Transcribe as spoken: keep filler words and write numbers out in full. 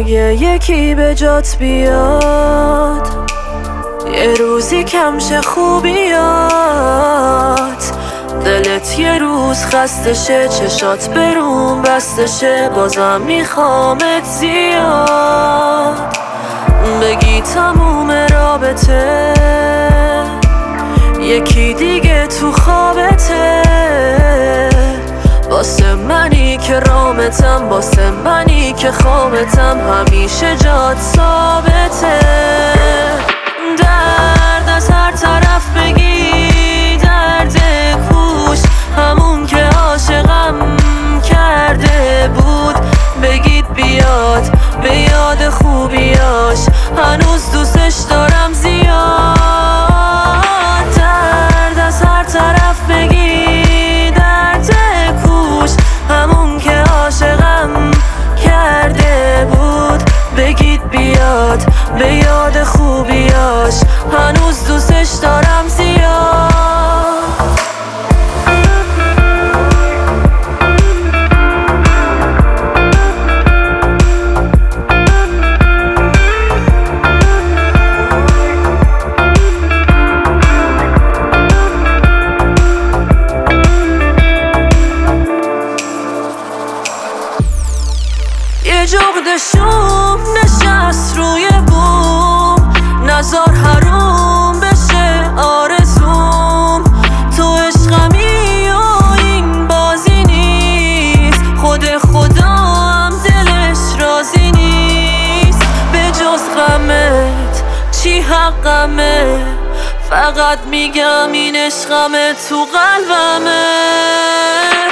اگه یکی به جات بیاد یه روزی کمشه خوبیات، دلت یه روز خستشه، چشات برون بستشه، بازم میخوامت زیاد. بگی تموم رابطه یکی دیگه تو خوابته، واسه منی که رامتم، واسه منی که خوابتم، همیشه جات ثابته. درد از هر طرف بگی، درد کوش همون که عاشقم کرده بود، بگید بیاد به یاد خوبیاش، هنوز دوستش دارم زیاد. درد از هر طرف بگی، درد کوش همون که عاشقم کرده بود، بگید بیاد به یاد خوبیاش، هنوز دوستش دارم زیاد. یه جغد شوم نشست روی بوم، نزار حروم بشه آرزوم. تو عشقمی و این بازی نیست، خود خدا هم دلش راضی نیست. به جز غمت چی حقمه، فقط میگم این عشقمه تو قلبمه.